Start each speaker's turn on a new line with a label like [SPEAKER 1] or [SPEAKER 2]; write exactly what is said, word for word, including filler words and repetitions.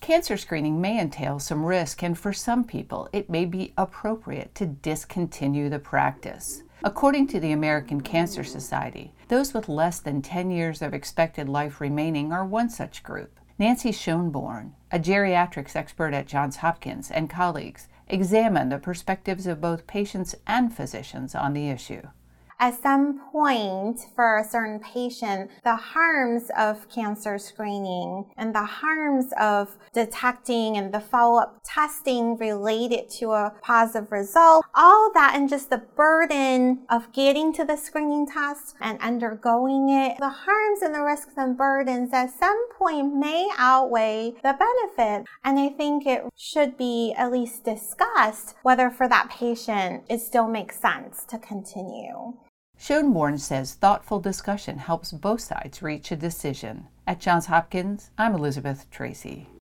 [SPEAKER 1] Cancer screening may entail some risk, and for some people, it may be appropriate to discontinue the practice. According to the American Cancer Society, those with less than ten years of expected life remaining are one such group. Nancy Schoenborn, a geriatrics expert at Johns Hopkins, and colleagues examine the perspectives of both patients and physicians on the issue.
[SPEAKER 2] At some point, for a certain patient, the harms of cancer screening and the harms of detecting and the follow-up testing related to a positive result, all that and just the burden of getting to the screening test and undergoing it, the harms and the risks and burdens at some point may outweigh the benefit. And I think it should be at least discussed whether for that patient it still makes sense to continue.
[SPEAKER 1] Schoenborn says thoughtful discussion helps both sides reach a decision. At Johns Hopkins, I'm Elizabeth Tracy.